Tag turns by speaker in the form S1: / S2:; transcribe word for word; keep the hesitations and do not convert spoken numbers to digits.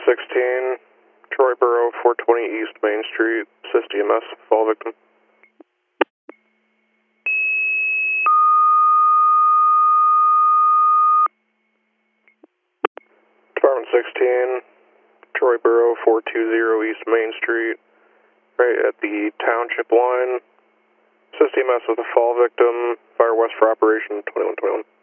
S1: sixteen, Troy Borough, four twenty East Main Street, assist E M S, fall victim. Department sixteen, Troy Borough, four twenty East Main Street, right at the township line. Assist E M S with a fall victim, fire west for operation twenty-one twenty-one.